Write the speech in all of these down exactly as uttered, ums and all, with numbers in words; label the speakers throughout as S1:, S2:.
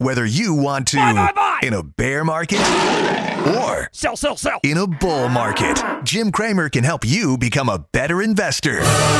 S1: Whether you want to
S2: buy, buy, buy.
S1: in a bear market or
S2: sell, sell, sell.
S1: in a bull market, Jim Cramer can help you become a better investor.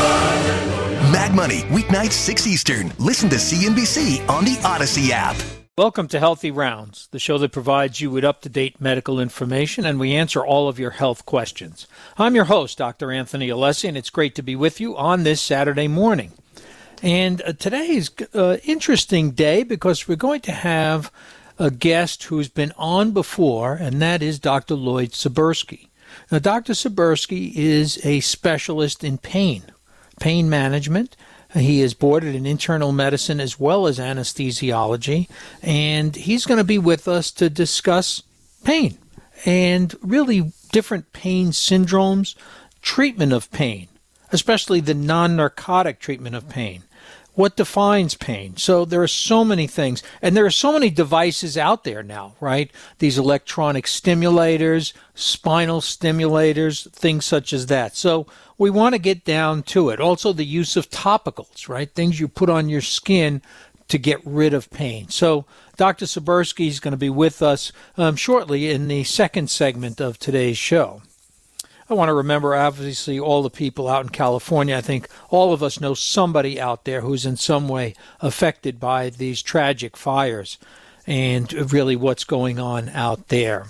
S1: Mag Money, weeknights six Eastern. Listen to C N B C on the Odyssey app.
S3: Welcome to Healthy Rounds, the show that provides you with up-to-date medical information, and we answer all of your health questions. I'm your host, Doctor Anthony Alessi, and it's great to be with you on this Saturday morning. And uh, today is an uh, interesting day because we're going to have a guest who's been on before, and that is Doctor Lloyd Ciburski. Now, Doctor Ciburski is a specialist in pain, pain management. He is boarded in internal medicine as well as anesthesiology, and he's going to be with us to discuss pain and really different pain syndromes, treatment of pain, especially the non-narcotic treatment of pain. What defines pain? So there are so many things, and there are so many devices out there now, right? These electronic stimulators, spinal stimulators, things such as that. So we want to get down to it. Also the use of topicals, right? Things you put on your skin to get rid of pain. So Doctor Ciburski is going to be with us um, shortly in the second segment of today's show. I want to remember, obviously, all the people out in California. I think all of us know somebody out there who's in some way affected by these tragic fires and really what's going on out there.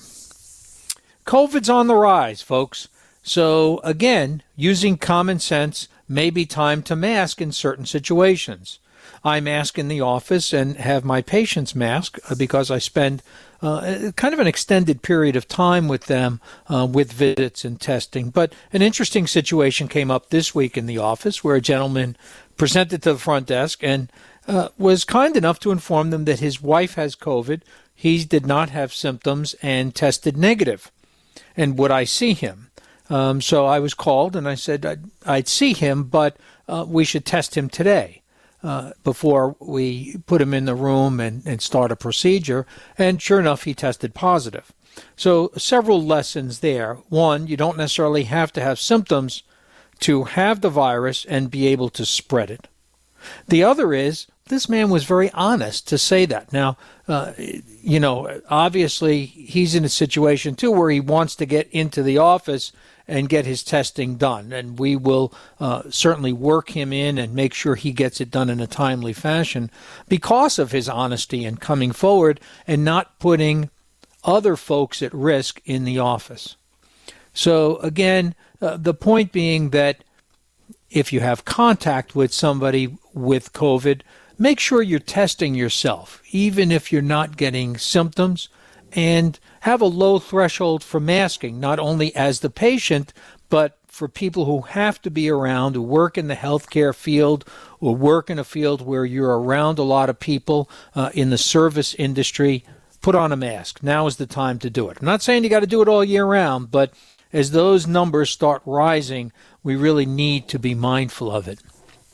S3: COVID's on the rise, folks. So, again, using common sense may be time to mask in certain situations. I mask in the office and have my patients mask because I spend uh, kind of an extended period of time with them uh, with visits and testing. But an interesting situation came up this week in the office where a gentleman presented to the front desk and uh, was kind enough to inform them that his wife has COVID. He did not have symptoms and tested negative. And would I see him? Um, so I was called and I said I'd, I'd see him, but uh, we should test him today. Uh, before we put him in the room and, and start a procedure, and sure enough, he tested positive. So several lessons there. One, you don't necessarily have to have symptoms to have the virus and be able to spread it. The other is, this man was very honest to say that. Now, uh, you know, obviously, he's in a situation, too, where he wants to get into the office and get his testing done. And we will uh, certainly work him in and make sure he gets it done in a timely fashion because of his honesty and coming forward and not putting other folks at risk in the office. So, again, uh, the point being that if you have contact with somebody with COVID, make sure you're testing yourself, even if you're not getting symptoms, and have a low threshold for masking, not only as the patient, but for people who have to be around, who work in the healthcare field, or work in a field where you're around a lot of people uh, in the service industry. Put on a mask. Now is the time to do it. I'm not saying you got to do it all year round, but as those numbers start rising, we really need to be mindful of it.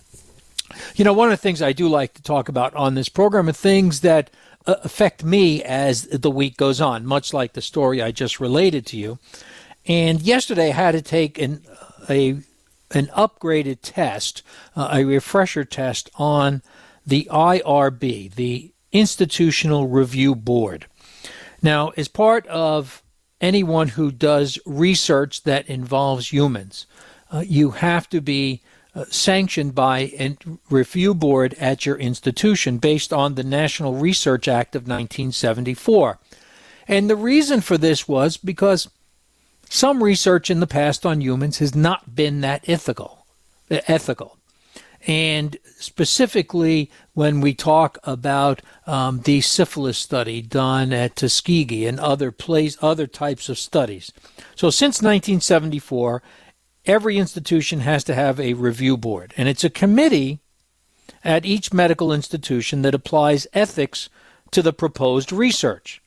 S3: You know, one of the things I do like to talk about on this program are things that uh, affect me as the week goes on, much like the story I just related to you. And yesterday I had to take an a an upgraded test, uh, a refresher test on the I R B, the Institutional Review Board. Now, as part of anyone who does research that involves humans, uh, you have to be Uh, sanctioned by a review board at your institution based on the National Research Act of nineteen seventy-four. And the reason for this was because some research in the past on humans has not been that ethical. ethical. And specifically when we talk about um, the syphilis study done at Tuskegee and other place, other types of studies. So since nineteen seventy-four, every institution has to have a review board, and it's a committee at each medical institution that applies ethics to the proposed research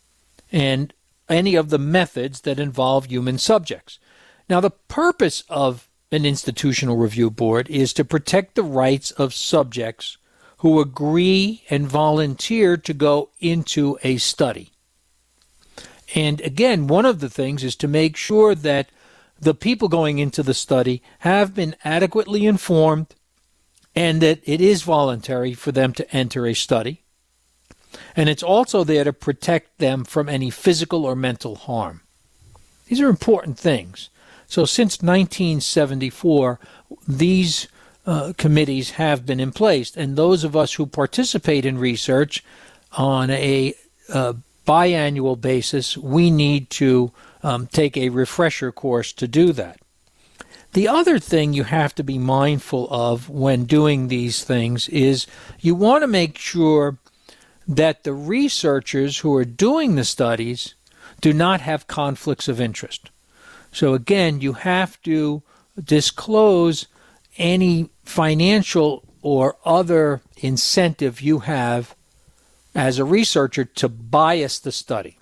S3: and any of the methods that involve human subjects. Now, the purpose of an institutional review board is to protect the rights of subjects who agree and volunteer to go into a study. And again, one of the things is to make sure that the people going into the study have been adequately informed and that it is voluntary for them to enter a study. And it's also there to protect them from any physical or mental harm. These are important things. So since nineteen seventy-four, these uh, committees have been in place. And those of us who participate in research on a uh, biannual basis, we need to um, take a refresher course to do that. The other thing you have to be mindful of when doing these things is you want to make sure that the researchers who are doing the studies do not have conflicts of interest. So again, you have to disclose any financial or other incentive you have as a researcher to bias the study.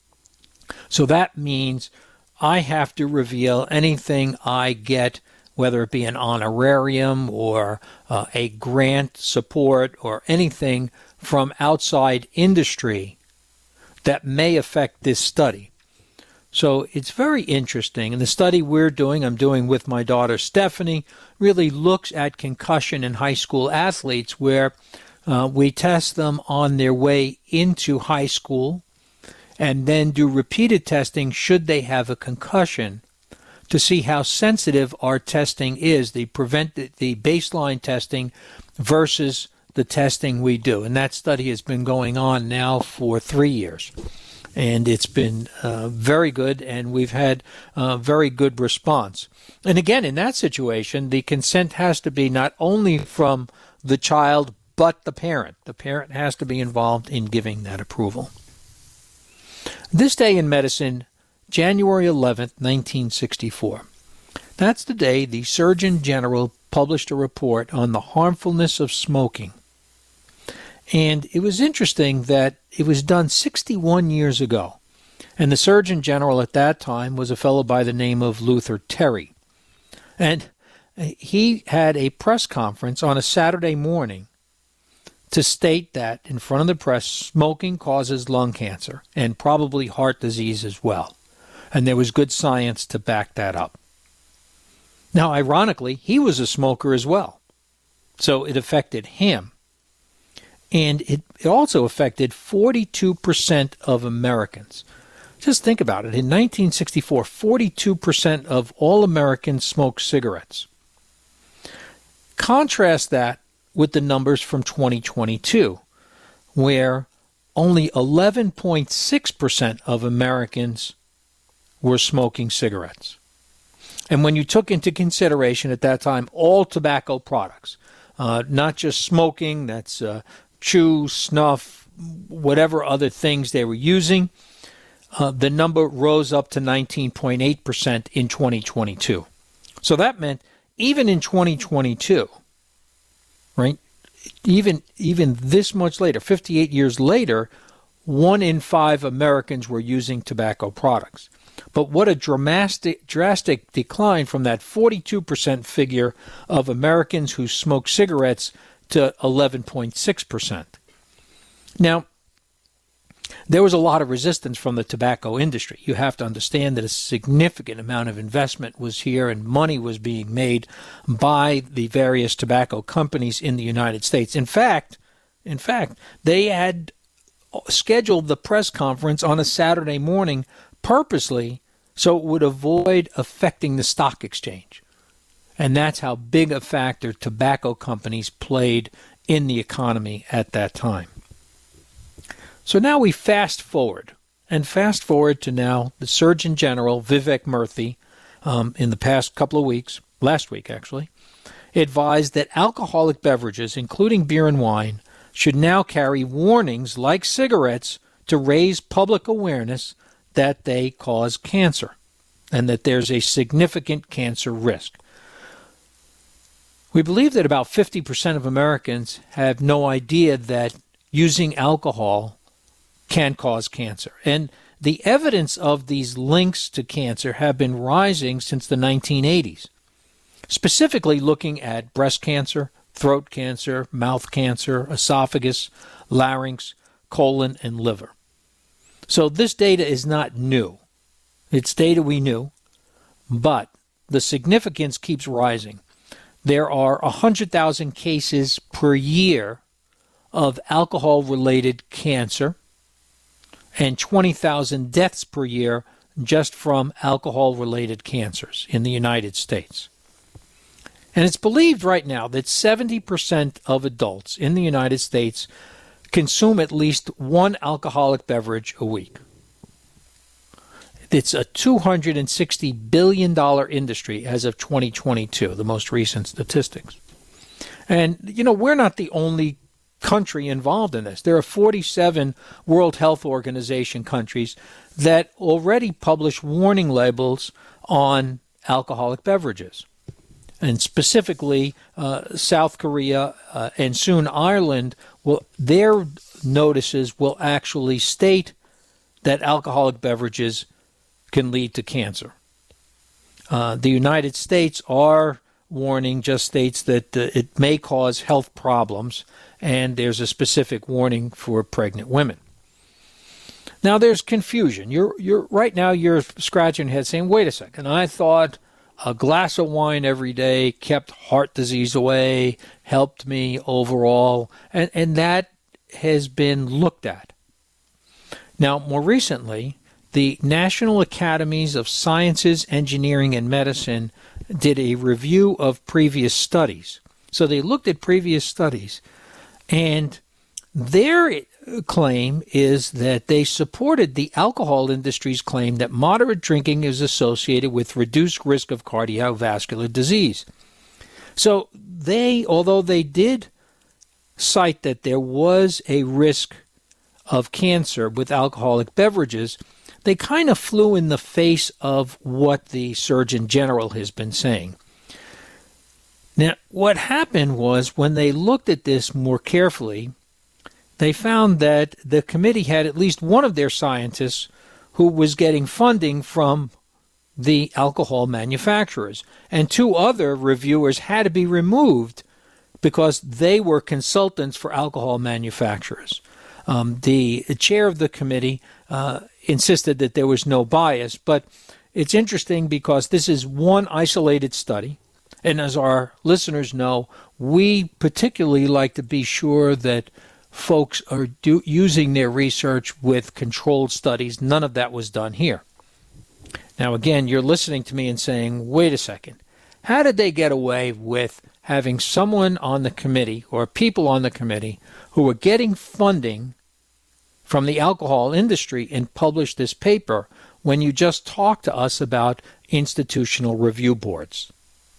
S3: So that means I have to reveal anything I get, whether it be an honorarium or uh, a grant support or anything from outside industry that may affect this study. So it's very interesting. And the study we're doing, I'm doing with my daughter Stephanie, really looks at concussion in high school athletes, where uh, we test them on their way into high school and then do repeated testing should they have a concussion to see how sensitive our testing is, the prevent the baseline testing versus the testing we do. And that study has been going on now for three years. And it's been uh, very good, and we've had uh, very good response. And again, in that situation, the consent has to be not only from the child, but the parent. The parent has to be involved in giving that approval. This day in medicine, January eleventh, nineteen sixty-four. That's the day the Surgeon General published a report on the harmfulness of smoking. And it was interesting that it was done sixty-one years ago. And the Surgeon General at that time was a fellow by the name of Luther Terry. And he had a press conference on a Saturday morning to state that, in front of the press, smoking causes lung cancer and probably heart disease as well. And there was good science to back that up. Now, ironically, he was a smoker as well. So it affected him. And it, it also affected forty-two percent of Americans. Just think about it. In nineteen sixty-four, forty-two percent of all Americans smoked cigarettes. Contrast that with the numbers from twenty twenty-two, where only eleven point six percent of Americans were smoking cigarettes. And when you took into consideration at that time all tobacco products, uh, not just smoking, that's uh, chew, snuff, whatever other things they were using, uh, the number rose up to nineteen point eight percent in twenty twenty-two. So that meant even in twenty twenty-two, right, even, even this much later, fifty-eight years later, one in five Americans were using tobacco products. But what a dramatic, drastic decline from that forty-two percent figure of Americans who smoke cigarettes to eleven point six percent. Now, there was a lot of resistance from the tobacco industry. You have to understand that a significant amount of investment was here and money was being made by the various tobacco companies in the United States. In fact, in fact, they had scheduled the press conference on a Saturday morning purposely so it would avoid affecting the stock exchange. And that's how big a factor tobacco companies played in the economy at that time. So now we fast forward, and fast forward to now the Surgeon General, Vivek Murthy, um, in the past couple of weeks, last week actually, advised that alcoholic beverages, including beer and wine, should now carry warnings like cigarettes to raise public awareness that they cause cancer and that there's a significant cancer risk. We believe that about fifty percent of Americans have no idea that using alcohol can cause cancer. And the evidence of these links to cancer have been rising since the nineteen eighties, specifically looking at breast cancer, throat cancer, mouth cancer, esophagus, larynx, colon, and liver. So this data is not new. It's data we knew, but the significance keeps rising. There are one hundred thousand cases per year of alcohol-related cancer and twenty thousand deaths per year just from alcohol-related cancers in the United States. And it's believed right now that seventy percent of adults in the United States consume at least one alcoholic beverage a week. It's a two hundred sixty billion dollars industry as of twenty twenty-two, the most recent statistics. And, you know, we're not the only country involved in this. There are forty-seven World Health Organization countries that already publish warning labels on alcoholic beverages. And specifically, uh, South Korea uh, and soon Ireland, will, their notices will actually state that alcoholic beverages can lead to cancer. Uh, the United States, our warning just states that uh, it may cause health problems, and there's a specific warning for pregnant women. Now, there's confusion. You're you're right now you're scratching your head saying, wait a second, I thought a glass of wine every day kept heart disease away, helped me overall, and, and that has been looked at. Now, more recently, the National Academies of Sciences, Engineering, and Medicine did a review of previous studies. So they looked at previous studies, and their claim is that they supported the alcohol industry's claim that moderate drinking is associated with reduced risk of cardiovascular disease. So they, although they did cite that there was a risk of cancer with alcoholic beverages, they kind of flew in the face of what the Surgeon General has been saying. Now, what happened was when they looked at this more carefully, they found that the committee had at least one of their scientists who was getting funding from the alcohol manufacturers, and two other reviewers had to be removed because they were consultants for alcohol manufacturers. Um, the chair of the committee uh, insisted that there was no bias, but it's interesting because this is one isolated study, and as our listeners know, we particularly like to be sure that folks are do, using their research with controlled studies. None of that was done here. Now, again, you're listening to me and saying, wait a second, how did they get away with having someone on the committee or people on the committee who were getting funding from the alcohol industry and publish this paper when you just talked to us about institutional review boards?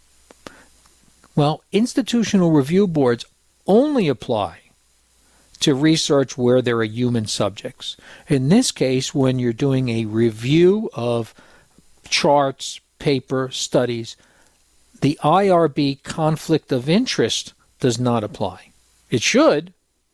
S3: Well, institutional review boards only apply to research where there are human subjects. In this case, when you're doing a review of charts, paper, studies, the I R B conflict of interest does not apply. It should,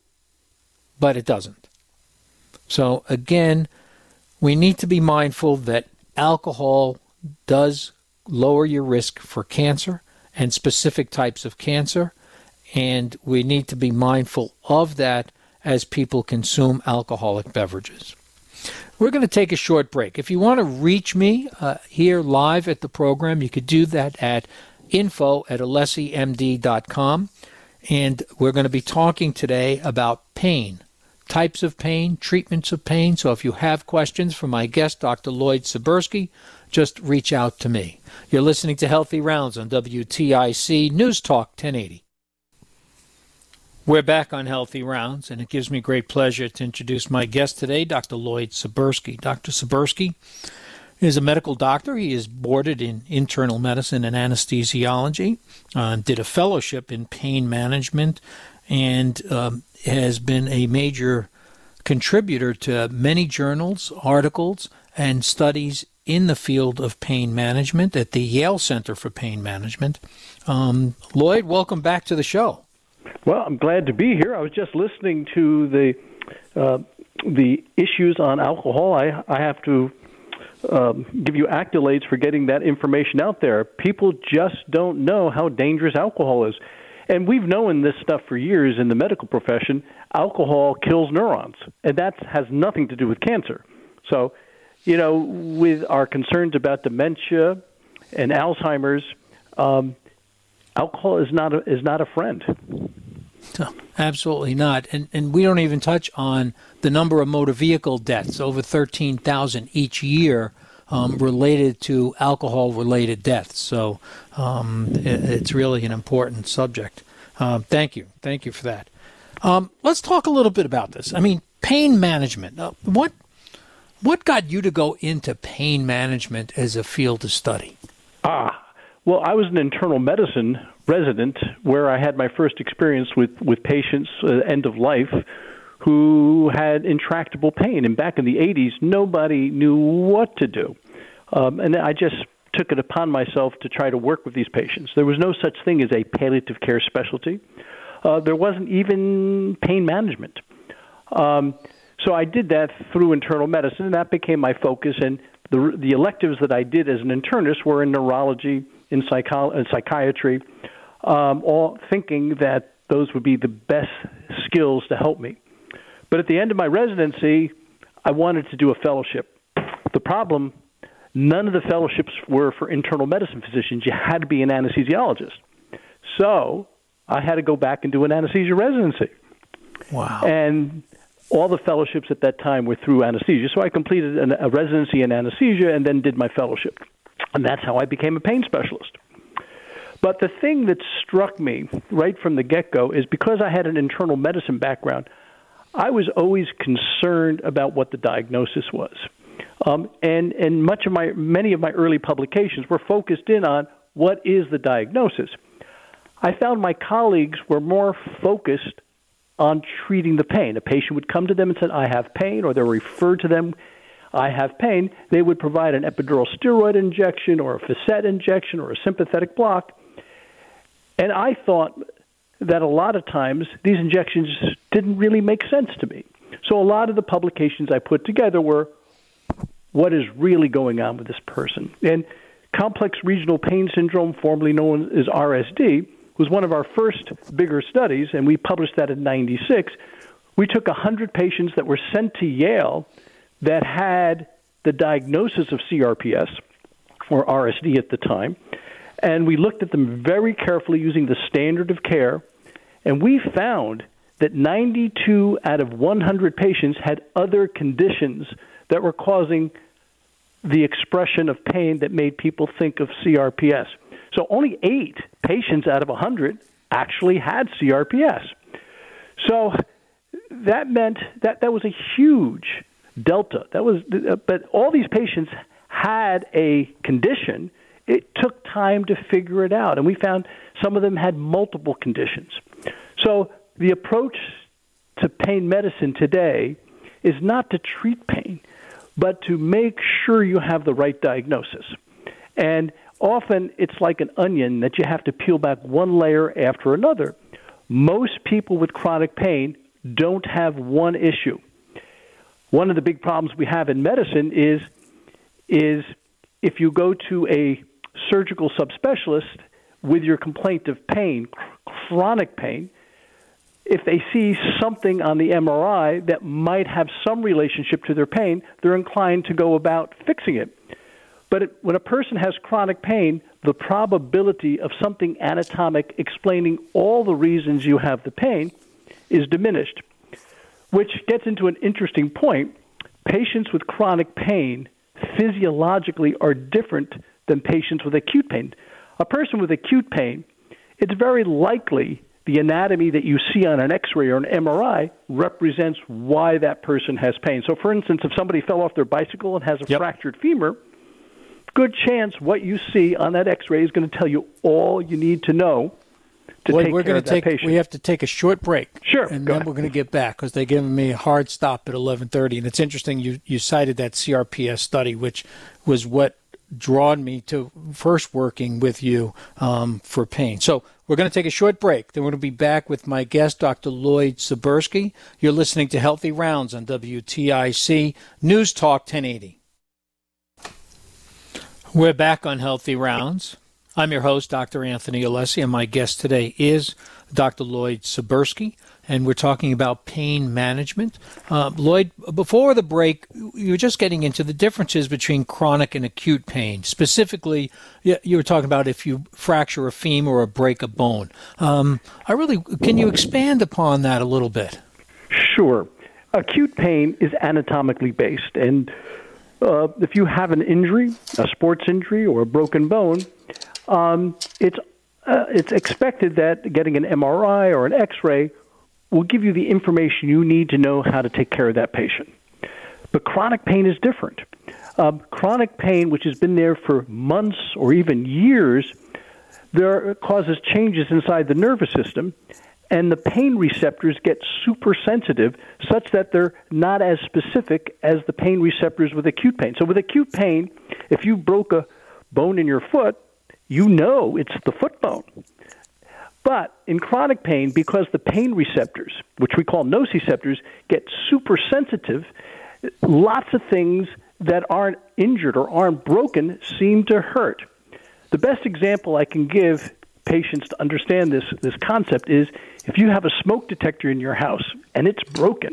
S3: but it doesn't. So again, we need to be mindful that alcohol does lower your risk for cancer and specific types of cancer, and we need to be mindful of that as people consume alcoholic beverages. We're going to take a short break. If you want to reach me uh, here live at the program, you could do that at info at alessi m d dot com. And we're going to be talking today about pain, types of pain, treatments of pain. So if you have questions for my guest, Doctor Lloyd Siberski, just reach out to me. You're listening to Healthy Rounds on W T I C News Talk ten eighty. We're back on Healthy Rounds, and it gives me great pleasure to introduce my guest today, Doctor Lloyd Siberski. Doctor Siberski is a medical doctor. He is boarded in internal medicine and anesthesiology, uh, did a fellowship in pain management, and um, has been a major contributor to many journals, articles, and studies in the field of pain management at the Yale Center for Pain Management. Um, Lloyd, welcome back to the show.
S2: Well, I'm glad to be here. I was just listening to the uh, the issues on alcohol. I, I have to um, give you accolades for getting that information out there. People just don't know how dangerous alcohol is. And we've known this stuff for years in the medical profession. Alcohol kills neurons, and that has nothing to do with cancer. So, you know, with our concerns about dementia and Alzheimer's, um, alcohol is not a, is not a friend.
S3: No, absolutely not. And and we don't even touch on the number of motor vehicle deaths, over thirteen thousand each year, um, related to alcohol-related deaths. So um, it, it's really an important subject. Uh, thank you. Thank you for that. Um, let's talk a little bit about this. I mean, pain management. Uh, what what got you to go into pain management as a field of study?
S2: Ah, well, I was an internal medicine resident where I had my first experience with, with patients uh, end of life who had intractable pain. And back in the eighties, nobody knew what to do. Um, and I just took it upon myself to try to work with these patients. There was no such thing as a palliative care specialty. Uh, there wasn't even pain management. Um, so I did that through internal medicine, and that became my focus. And the, the electives that I did as an internist were in neurology, in psycho- in psychiatry, um, all thinking that those would be the best skills to help me. But at the end of my residency, I wanted to do a fellowship. The problem, none of the fellowships were for internal medicine physicians. You had to be an anesthesiologist. So I had to go back and do an anesthesia residency.
S3: Wow.
S2: And all the fellowships at that time were through anesthesia. So I completed an, a residency in anesthesia and then did my fellowship. And that's how I became a pain specialist. But the thing that struck me right from the get-go is because I had an internal medicine background, I was always concerned about what the diagnosis was. Um, and and much of my many of my early publications were focused in on what is the diagnosis. I found my colleagues were more focused on treating the pain. A patient would come to them and said, I have pain, or they're referred to them, I have pain. They would provide an epidural steroid injection or a facet injection or a sympathetic block. And I thought that a lot of times these injections didn't really make sense to me. So a lot of the publications I put together were, what is really going on with this person? And complex regional pain syndrome, formerly known as R S D, was one of our first bigger studies, and we published that in ninety-six. We took one hundred patients that were sent to Yale that had the diagnosis of C R P S, or R S D at the time, and we looked at them very carefully using the standard of care, and we found that ninety-two out of one hundred patients had other conditions that were causing the expression of pain that made people think of C R P S. So only eight patients out of one hundred actually had C R P S. So that meant that that was a huge delta. That was, but all these patients had a condition. It took time to figure it out, and we found some of them had multiple conditions. So the approach to pain medicine today is not to treat pain, but to make sure you have the right diagnosis. And often it's like an onion that you have to peel back one layer after another. Most people with chronic pain don't have one issue. One of the big problems we have in medicine is, is if you go to a surgical subspecialist with your complaint of pain, chronic pain, if they see something on the M R I that might have some relationship to their pain, they're inclined to go about fixing it. But it, when a person has chronic pain, the probability of something anatomic explaining all the reasons you have the pain is diminished, which gets into an interesting point. Patients with chronic pain physiologically are different than patients with acute pain. A person with acute pain, it's very likely the anatomy that you see on an X-ray or an M R I represents why that person has pain. So, for instance, if somebody fell off their bicycle and has a yep. fractured femur, good chance what you see on that X-ray is going to tell you all you need to know to
S3: Boy,
S2: take
S3: we're
S2: care
S3: gonna
S2: of that
S3: take,
S2: patient.
S3: We have to take a short break.
S2: Sure.
S3: And
S2: Go
S3: then
S2: ahead.
S3: we're going to get back because they're giving me a hard stop at eleven thirty. And it's interesting you, you cited that C R P S study, which was what drawn me to first working with you um, for pain. So we're going to take a short break. Then we're going to be back with my guest, Doctor Lloyd Sabersky. You're listening to Healthy Rounds on W T I C News Talk ten eighty. We're back on Healthy Rounds. I'm your host, Doctor Anthony Alessi, and my guest today is Doctor Lloyd Sabersky, and we're talking about pain management. Uh, Lloyd, before the break, you were just getting into the differences between chronic and acute pain. Specifically, you were talking about if you fracture a femur or break a bone. Um, I really, can you expand upon that a little bit?
S2: Sure. Acute pain is anatomically based, and uh, if you have an injury, a sports injury or a broken bone, um, it's uh, it's expected that getting an M R I or an X-ray will give you the information you need to know how to take care of that patient. But chronic pain is different. Um, chronic pain, which has been there for months or even years, there causes changes inside the nervous system, and the pain receptors get super sensitive such that they're not as specific as the pain receptors with acute pain. So with acute pain, if you broke a bone in your foot, you know it's the foot bone. But in chronic pain, because the pain receptors, which we call nociceptors, get super sensitive, lots of things that aren't injured or aren't broken seem to hurt. The best example I can give patients to understand this, this concept is if you have a smoke detector in your house and it's broken,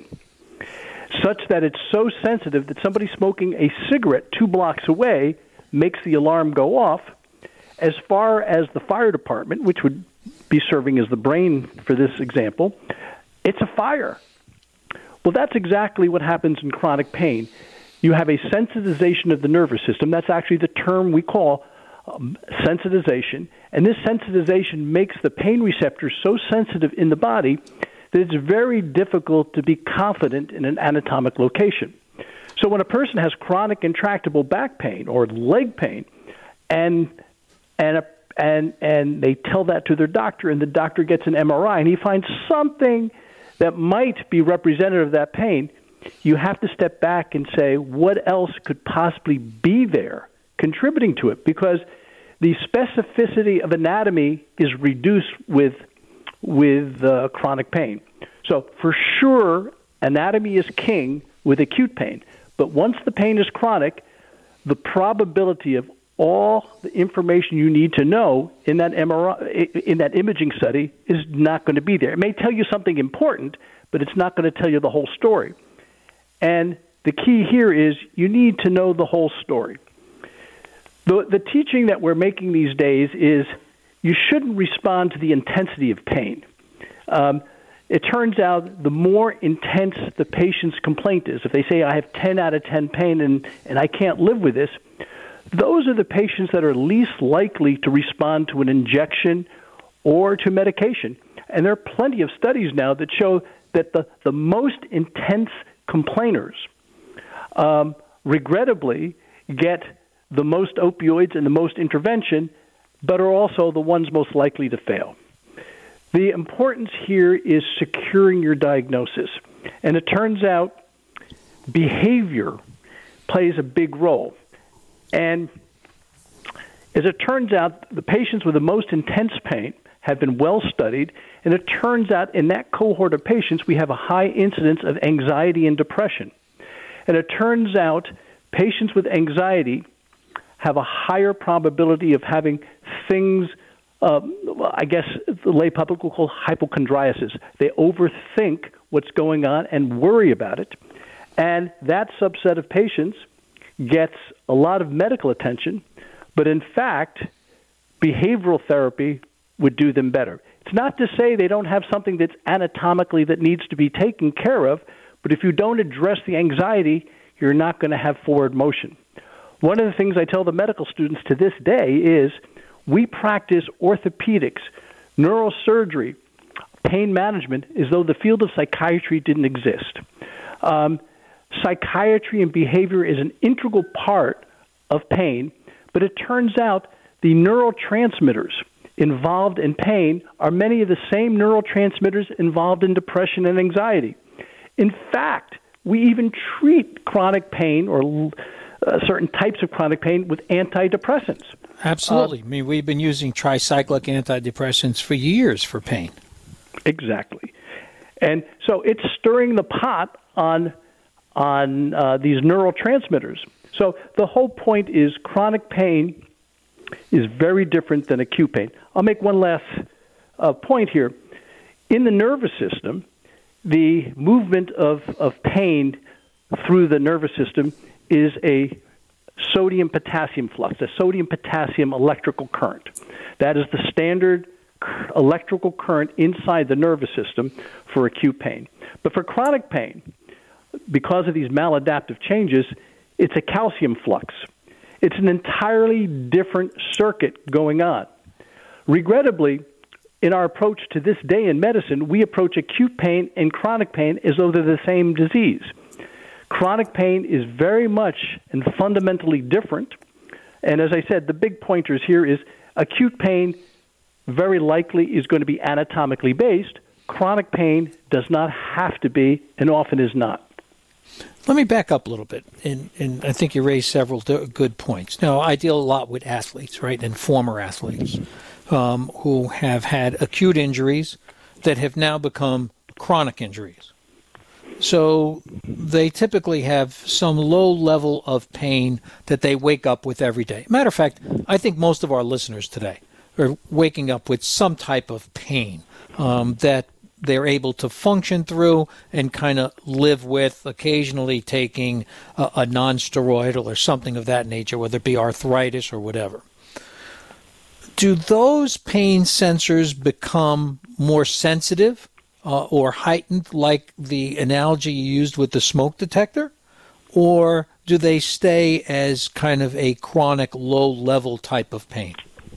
S2: such that it's so sensitive that somebody smoking a cigarette two blocks away makes the alarm go off, as far as the fire department, which would be serving as the brain for this example, it's a fire. Well, that's exactly what happens in chronic pain. You have a sensitization of the nervous system. That's actually the term we call um, sensitization. And this sensitization makes the pain receptors so sensitive in the body that it's very difficult to be confident in an anatomic location. So when a person has chronic intractable back pain or leg pain, and and a And and they tell that to their doctor, and the doctor gets an M R I, and he finds something that might be representative of that pain, you have to step back and say, what else could possibly be there contributing to it? Because the specificity of anatomy is reduced with, with uh, chronic pain. So for sure, anatomy is king with acute pain. But once the pain is chronic, the probability of all the information you need to know in that M R I, in that imaging study is not going to be there. It may tell you something important, but it's not going to tell you the whole story. And the key here is you need to know the whole story. The, the teaching that we're making these days is you shouldn't respond to the intensity of pain. Um, it turns out the more intense the patient's complaint is, if they say, I have ten out of ten pain and, and I can't live with this, those are the patients that are least likely to respond to an injection or to medication. And there are plenty of studies now that show that the, the most intense complainers um, regrettably get the most opioids and the most intervention, but are also the ones most likely to fail. The importance here is securing your diagnosis. And it turns out behavior plays a big role. And as it turns out, the patients with the most intense pain have been well studied, and it turns out in that cohort of patients we have a high incidence of anxiety and depression. And it turns out patients with anxiety have a higher probability of having things, uh, I guess the lay public will call hypochondriasis. They overthink what's going on and worry about it. And that subset of patients gets a lot of medical attention, but in fact, behavioral therapy would do them better. It's not to say they don't have something that's anatomically that needs to be taken care of, but if you don't address the anxiety, you're not going to have forward motion. One of the things I tell the medical students to this day is we practice orthopedics, neurosurgery, pain management as though the field of psychiatry didn't exist. Um, Psychiatry and behavior is an integral part of pain, but it turns out the neurotransmitters involved in pain are many of the same neurotransmitters involved in depression and anxiety. In fact, we even treat chronic pain or uh, certain types of chronic pain with antidepressants.
S3: Absolutely.
S2: Uh,
S3: I mean, we've been using tricyclic antidepressants for years for pain.
S2: Exactly. And so it's stirring the pot on on uh, these neurotransmitters. So the whole point is chronic pain is very different than acute pain. I'll make one last uh, point here. In the nervous system, the movement of, of pain through the nervous system is a sodium-potassium flux, a sodium-potassium electrical current. That is the standard electrical current inside the nervous system for acute pain. But for chronic pain, because of these maladaptive changes, it's a calcium flux. It's an entirely different circuit going on. Regrettably, in our approach to this day in medicine, we approach acute pain and chronic pain as though they're the same disease. Chronic pain is very much and fundamentally different. And as I said, the big pointers here is acute pain very likely is going to be anatomically based. Chronic pain does not have to be and often is not.
S3: Let me back up a little bit, and, and I think you raised several good points. Now, I deal a lot with athletes, right, and former athletes um, who have had acute injuries that have now become chronic injuries. So they typically have some low level of pain that they wake up with every day. Matter of fact, I think most of our listeners today are waking up with some type of pain um, that they're able to function through and kind of live with, occasionally taking a, a non-steroidal or something of that nature, whether it be arthritis or whatever. Do those pain sensors become more sensitive uh, or heightened, like the analogy you used with the smoke detector? Or do they stay as kind of a chronic low-level type of pain?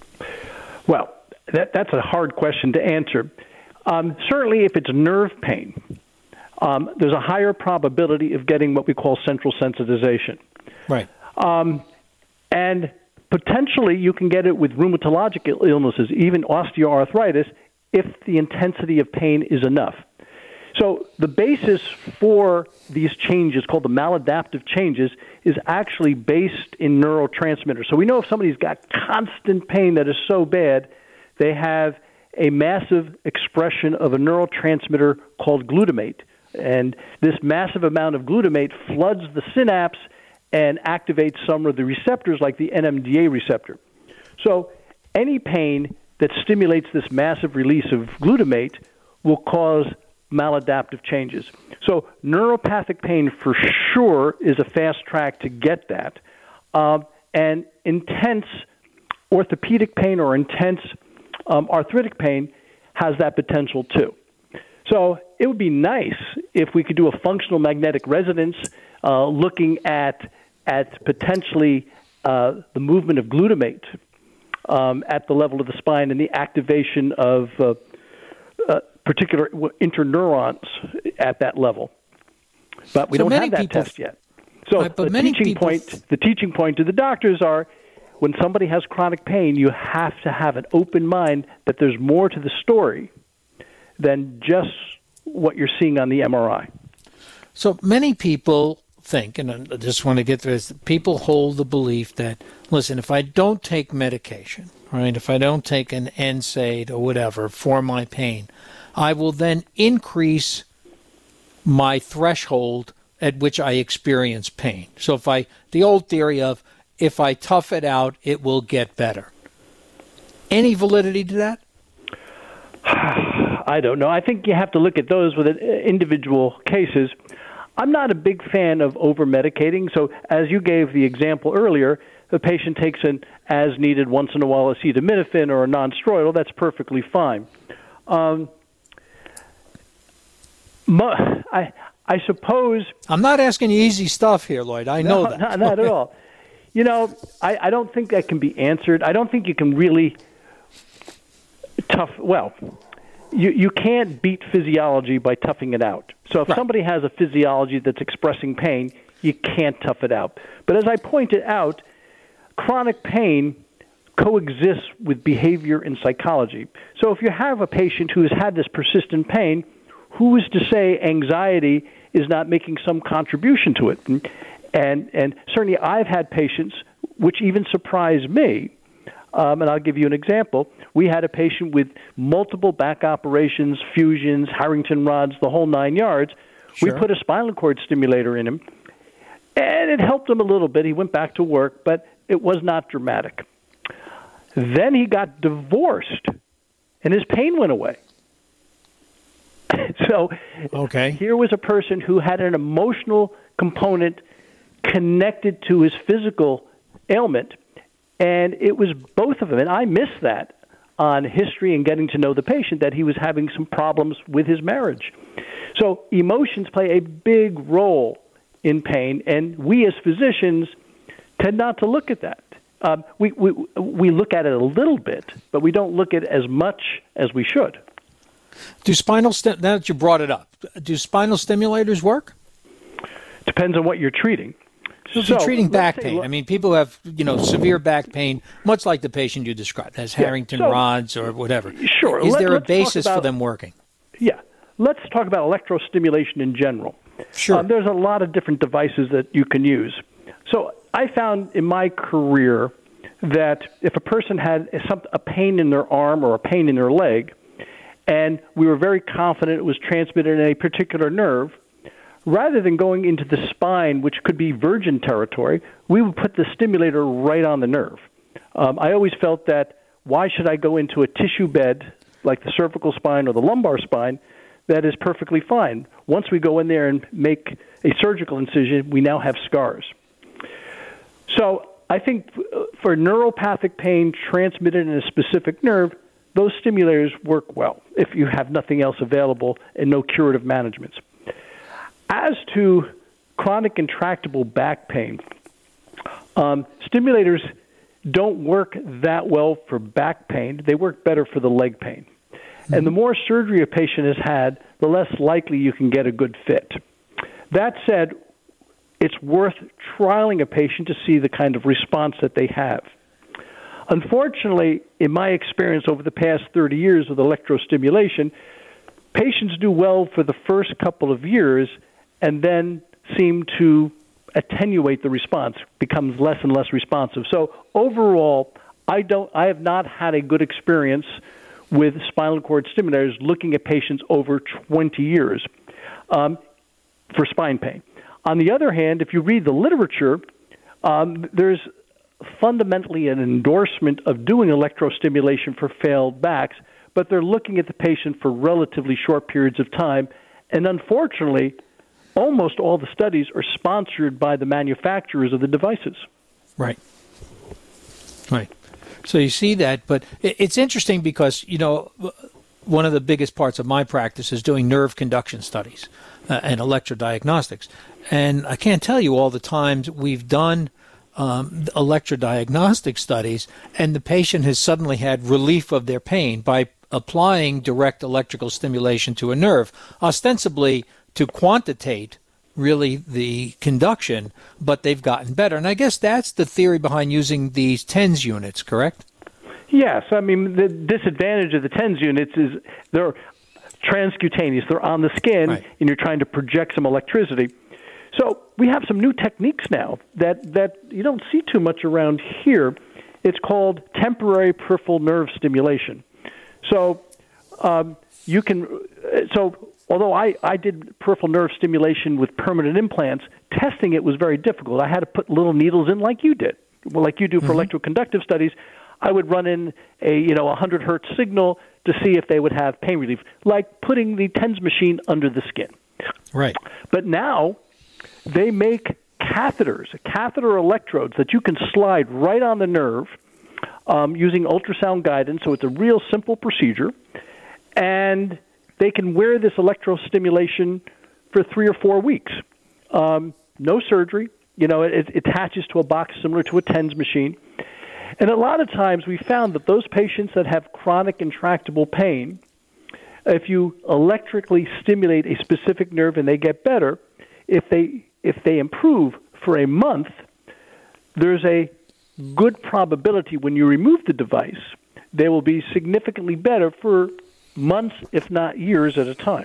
S2: Well, that, that's a hard question to answer. Um, certainly, if it's nerve pain, um, there's a higher probability of getting what we call central sensitization.
S3: Right.
S2: Um, and potentially, you can get it with rheumatologic illnesses, even osteoarthritis, if the intensity of pain is enough. So the basis for these changes, called the maladaptive changes, is actually based in neurotransmitters. So we know if somebody's got constant pain that is so bad, they have a massive expression of a neurotransmitter called glutamate. And this massive amount of glutamate floods the synapse and activates some of the receptors like the N M D A receptor. So any pain that stimulates this massive release of glutamate will cause maladaptive changes. So neuropathic pain for sure is a fast track to get that. Um, and intense orthopedic pain or intense Um, arthritic pain has that potential too. So it would be nice if we could do a functional magnetic resonance uh, looking at at potentially uh, the movement of glutamate um, at the level of the spine and the activation of uh, uh, particular interneurons at that level. But we
S3: so
S2: don't have that
S3: people,
S2: test yet. So
S3: right, but
S2: the
S3: many
S2: teaching
S3: people,
S2: point, the teaching point to the doctors are, when somebody has chronic pain, you have to have an open mind that there's more to the story than just what you're seeing on the M R I.
S3: So many people think, and I just want to get through this, people hold the belief that, listen, if I don't take medication, right, if I don't take an N SAID or whatever for my pain, I will then increase my threshold at which I experience pain. So if I, the old theory of, if I tough it out, it will get better. Any validity to that?
S2: I don't know. I think you have to look at those with individual cases. I'm not a big fan of over-medicating. So as you gave the example earlier, the patient takes an as-needed once in a while acetaminophen or a non-steroidal. That's perfectly fine. Um, I, I suppose...
S3: I'm not asking you easy stuff here, Lloyd. I know
S2: no,
S3: that.
S2: Not, not at all. You know, I, I don't think that can be answered. I don't think you can really tough, well, you, you can't beat physiology by toughing it out. So if
S3: right.
S2: somebody has a physiology that's expressing pain, you can't tough it out. But as I pointed out, chronic pain coexists with behavior and psychology. So if you have a patient who has had this persistent pain, who is to say anxiety is not making some contribution to it? And and certainly I've had patients, which even surprised me, um, and I'll give you an example. We had a patient with multiple back operations, fusions, Harrington rods, the whole nine yards. Sure. We put a spinal cord stimulator in him, and it helped him a little bit. He went back to work, but it was not dramatic. Then he got divorced, and his pain went away. So
S3: okay.
S2: Here was a person who had an emotional component connected to his physical ailment, and it was both of them. And I missed that on history and getting to know the patient, that he was having some problems with his marriage. So emotions play a big role in pain, and we as physicians tend not to look at that. Um, we, we we look at it a little bit, but we don't look at it as much as we should.
S3: Do spinal st- now that you brought it up, do spinal stimulators work?
S2: Depends on what you're treating.
S3: So if you're treating back pain, look, I mean, people have, you know, severe back pain, much like the patient you described, has Harrington
S2: yeah, so,
S3: rods or whatever.
S2: Sure.
S3: Is
S2: Let,
S3: there a basis
S2: about,
S3: for them working?
S2: Yeah. Let's talk about electrostimulation in general.
S3: Sure.
S2: Um, there's a lot of different devices that you can use. So I found in my career that if a person had some, a pain in their arm or a pain in their leg, and we were very confident it was transmitted in a particular nerve, rather than going into the spine, which could be virgin territory, we would put the stimulator right on the nerve. Um, I always felt that why should I go into a tissue bed like the cervical spine or the lumbar spine that is perfectly fine? Once we go in there and make a surgical incision, we now have scars. So I think for neuropathic pain transmitted in a specific nerve, those stimulators work well if you have nothing else available and no curative managements. As to chronic intractable back pain, um, stimulators don't work that well for back pain. They work better for the leg pain. Mm-hmm. And the more surgery a patient has had, the less likely you can get a good fit. That said, it's worth trialing a patient to see the kind of response that they have. Unfortunately, in my experience over the past thirty years with electrostimulation, patients do well for the first couple of years and then seem to attenuate the response, becomes less and less responsive. So overall, I don't, I have not had a good experience with spinal cord stimulators looking at patients over twenty years um, for spine pain. On the other hand, if you read the literature, um, there's fundamentally an endorsement of doing electrostimulation for failed backs, but they're looking at the patient for relatively short periods of time. And unfortunately, almost all the studies are sponsored by the manufacturers of the devices.
S3: Right. Right. So you see that, but it's interesting because, you know, one of the biggest parts of my practice is doing nerve conduction studies uh, and electrodiagnostics. And I can't tell you all the times we've done um, electrodiagnostic studies and the patient has suddenly had relief of their pain by applying direct electrical stimulation to a nerve, ostensibly to quantitate really the conduction, but they've gotten better. And I guess that's the theory behind using these TENS units, correct?
S2: Yes. I mean, the disadvantage of the TENS units is they're transcutaneous. They're on the skin, right, and you're trying to project some electricity. So we have some new techniques now that, that you don't see too much around here. It's called temporary peripheral nerve stimulation. So um, you can – so although I, I did peripheral nerve stimulation with permanent implants, testing it was very difficult. I had to put little needles in like you did, well, like you do for mm-hmm. electroconductive studies. I would run in a you know one hundred hertz signal to see if they would have pain relief, like putting the TENS machine under the skin.
S3: Right.
S2: But now they make catheters, catheter electrodes that you can slide right on the nerve um, using ultrasound guidance. So it's a real simple procedure, and they can wear this electrostimulation for three or four weeks. Um, no surgery. You know, it, it attaches to a box similar to a TENS machine. And a lot of times we found that those patients that have chronic intractable pain, if you electrically stimulate a specific nerve and they get better, if they if they improve for a month, there's a good probability when you remove the device, they will be significantly better for months, if not years at a time.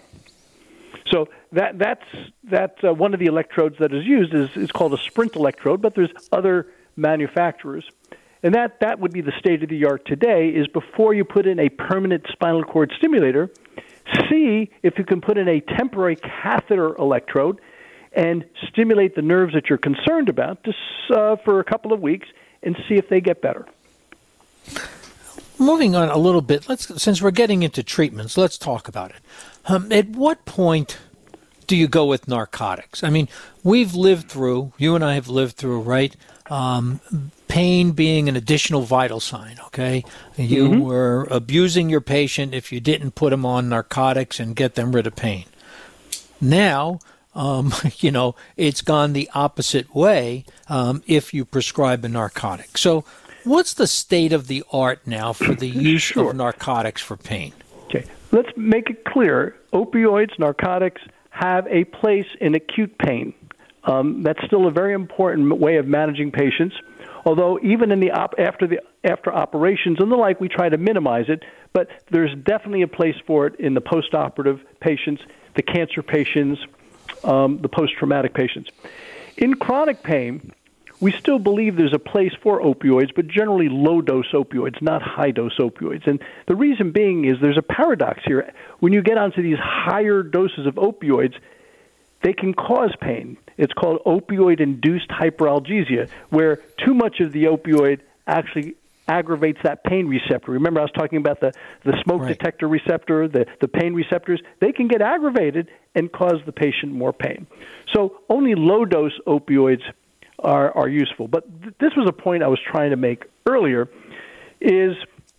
S2: So that that's that's uh, one of the electrodes that is used is, is called a Sprint electrode, but there's other manufacturers. And that, that would be the state of the art today, is before you put in a permanent spinal cord stimulator, see if you can put in a temporary catheter electrode and stimulate the nerves that you're concerned about just, uh, for a couple of weeks and see if they get better.
S3: moving on a little bit, let's since we're getting into treatments, let's talk about it. Um, at what point do you go with narcotics? I mean, we've lived through, you and I have lived through, right, um, pain being an additional vital sign, okay? You mm-hmm. were abusing your patient if you didn't put them on narcotics and get them rid of pain. Now, um, you know, it's gone the opposite way um, if you prescribe a narcotic. So what's the state of the art now for the use sure. of narcotics for pain?
S2: Okay, let's make it clear. Opioids, narcotics have a place in acute pain. Um, that's still a very important way of managing patients. Although even in the op- after the after operations and the like, we try to minimize it. But there's definitely a place for it in the postoperative patients, the cancer patients, um, the post-traumatic patients. In chronic pain, we still believe there's a place for opioids, but generally low-dose opioids, not high-dose opioids. And the reason being is there's a paradox here. When you get onto these higher doses of opioids, they can cause pain. It's called opioid-induced hyperalgesia, where too much of the opioid actually aggravates that pain receptor. Remember, I was talking about the, the smoke right. detector receptor, the, the pain receptors. They can get aggravated and cause the patient more pain. So only low-dose opioids are, are useful. But th- this was a point I was trying to make earlier, is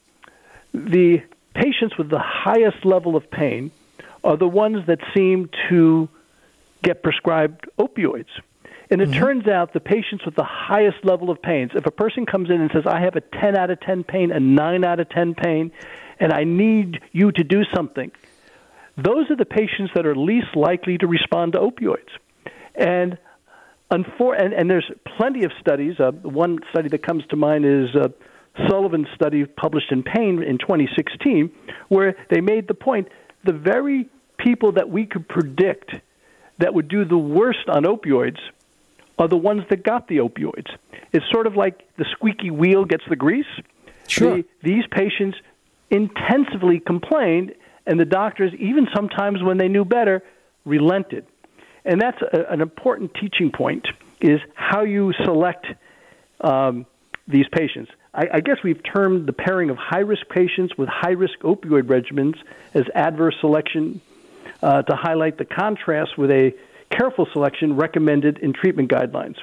S2: the patients with the highest level of pain are the ones that seem to get prescribed opioids. And it mm-hmm. turns out the patients with the highest level of pains, if a person comes in and says, I have a ten out of ten pain, a nine out of ten pain, and I need you to do something, those are the patients that are least likely to respond to opioids. And unfor- and, and there's plenty of studies. Uh, one study that comes to mind is uh, Sullivan's study published in Pain in twenty sixteen, where they made the point, the very people that we could predict that would do the worst on opioids are the ones that got the opioids. It's sort of like the squeaky wheel gets the grease.
S3: Sure.
S2: The, these patients intensively complained, and the doctors, even sometimes when they knew better, relented. And that's a, an important teaching point, is how you select um, these patients. I, I guess we've termed the pairing of high-risk patients with high-risk opioid regimens as adverse selection uh, to highlight the contrast with a careful selection recommended in treatment guidelines.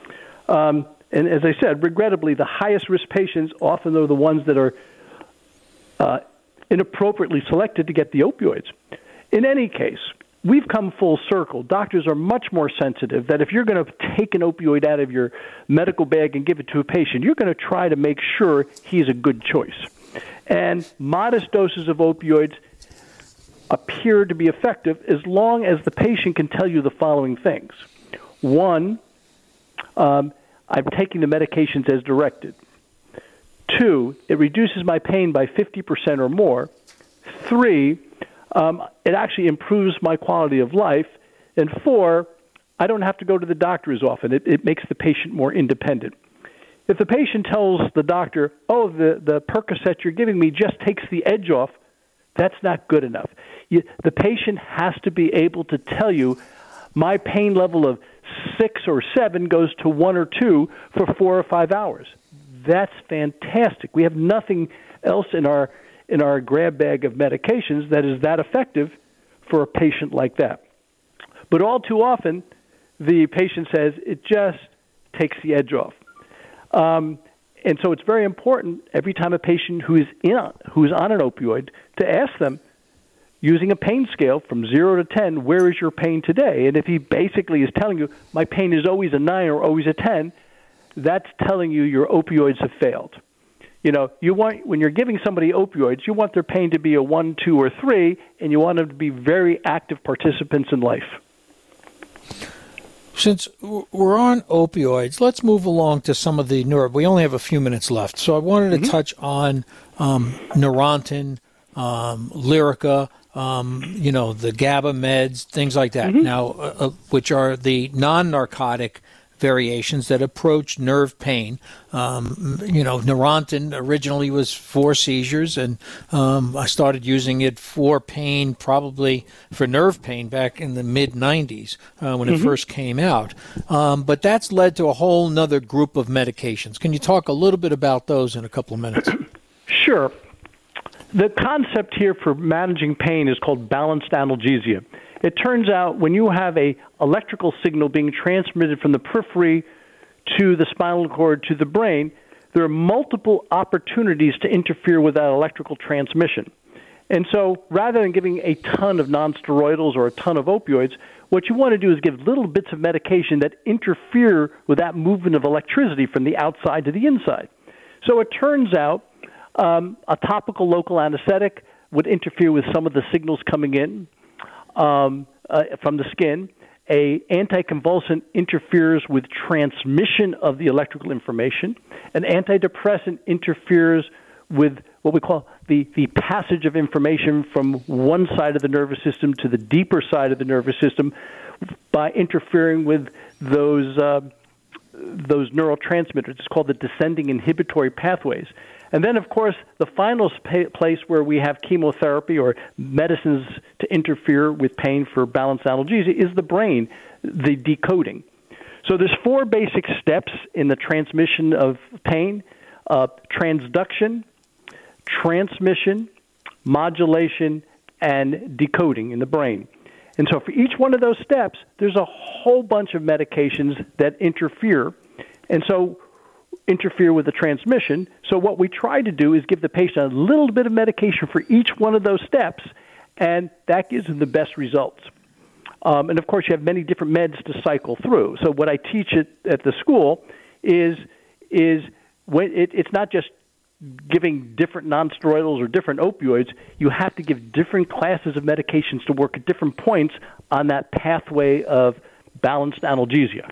S2: Um, and as I said, regrettably, the highest-risk patients often are the ones that are uh, inappropriately selected to get the opioids. In any case, we've come full circle. Doctors are much more sensitive that if you're going to take an opioid out of your medical bag and give it to a patient, you're going to try to make sure he's a good choice. And modest doses of opioids appear to be effective as long as the patient can tell you the following things. One, um, I'm taking the medications as directed. Two, it reduces my pain by fifty percent or more. Three, um, it actually improves my quality of life. And four, I don't have to go to the doctor as often. It, it makes the patient more independent. If the patient tells the doctor, oh, the, the Percocet you're giving me just takes the edge off, that's not good enough. You, the patient has to be able to tell you, my pain level of six or seven goes to one or two for four or five hours. That's fantastic. We have nothing else in our in our grab bag of medications that is that effective for a patient like that. But all too often, the patient says it just takes the edge off. Um, and so it's very important every time a patient who is in who is on an opioid to ask them, using a pain scale from zero to ten, where is your pain today? And if he basically is telling you, my pain is always a nine or always a ten, that's telling you your opioids have failed. You know, you want, when you're giving somebody opioids, you want their pain to be a one, two, or three, and you want them to be very active participants in life.
S3: Since we're on opioids, let's move along to some of the neuro. We only have a few minutes left, so I wanted to mm-hmm. touch on um, Neurontin, um, Lyrica, um, you know, the GABA meds, things like that. Mm-hmm. Now, uh, which are the non-narcotic variations that approach nerve pain. Um, you know, Neurontin originally was for seizures, and um, I started using it for pain, probably for nerve pain, back in the mid nineties uh, when mm-hmm. it first came out. Um, but that's led to a whole nother group of medications. Can you talk a little bit about those in a couple of minutes?
S2: Sure. The concept here for managing pain is called balanced analgesia. It turns out when you have a electrical signal being transmitted from the periphery to the spinal cord to the brain, there are multiple opportunities to interfere with that electrical transmission. And so rather than giving a ton of nonsteroidals or a ton of opioids, what you want to do is give little bits of medication that interfere with that movement of electricity from the outside to the inside. So it turns out um, a topical local anesthetic would interfere with some of the signals coming in um, uh, from the skin. A anticonvulsant interferes with transmission of the electrical information. An antidepressant interferes with what we call the, the passage of information from one side of the nervous system to the deeper side of the nervous system by interfering with those uh, those neurotransmitters. It's called the descending inhibitory pathways. And then, of course, the final sp- place where we have chemotherapy or medicines to interfere with pain for balanced analgesia is the brain, the decoding. So there's four basic steps in the transmission of pain: uh, transduction, transmission, modulation, and decoding in the brain. And so for each one of those steps, there's a whole bunch of medications that interfere, and so interfere with the transmission. So what we try to do is give the patient a little bit of medication for each one of those steps, and that gives them the best results. Um, and, of course, you have many different meds to cycle through. So what I teach at, at the school is, is when it, it's not just giving different nonsteroidals or different opioids. You have to give different classes of medications to work at different points on that pathway of balanced analgesia.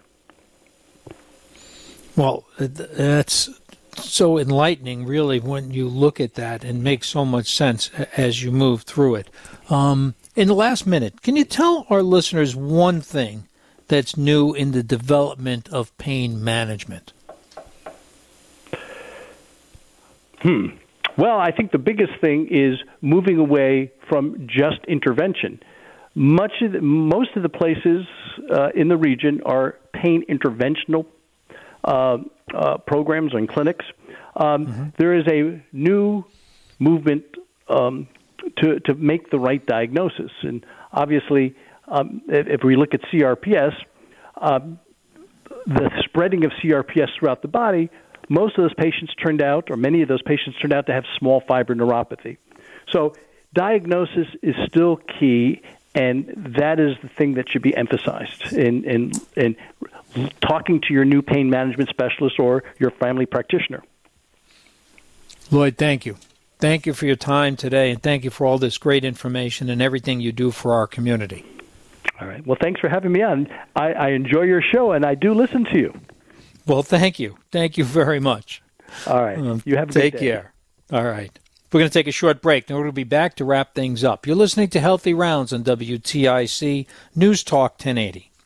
S3: Well, that's so enlightening, really, when you look at that, and makes so much sense as you move through it. Um, in the last minute, can you tell our listeners one thing that's new in the development of pain management?
S2: Hmm. Well, I think the biggest thing is moving away from just intervention. Much of the, most of the places uh, in the region are pain interventional uh, uh, programs and clinics. Um, mm-hmm. There is a new movement um, to to make the right diagnosis, and obviously, um, if, if we look at C R P S, um, the spreading of C R P S throughout the body. Most of those patients turned out, or many of those patients turned out to have small fiber neuropathy. So diagnosis is still key, and that is the thing that should be emphasized in, in, in talking to your new pain management specialist or your family practitioner.
S3: Lloyd, thank you. Thank you for your time today, and thank you for all this great information and everything you do for our community.
S2: All right. Well, thanks for having me on. I, I enjoy your show, and I do listen to you.
S3: Well, thank you. Thank you very much.
S2: All right.
S3: Um,
S2: you have a
S3: take
S2: good day.
S3: care. All right. We're going to take a short break. Then we're going to be back to wrap things up. You're listening to Healthy Rounds on W T I C News Talk ten eighty.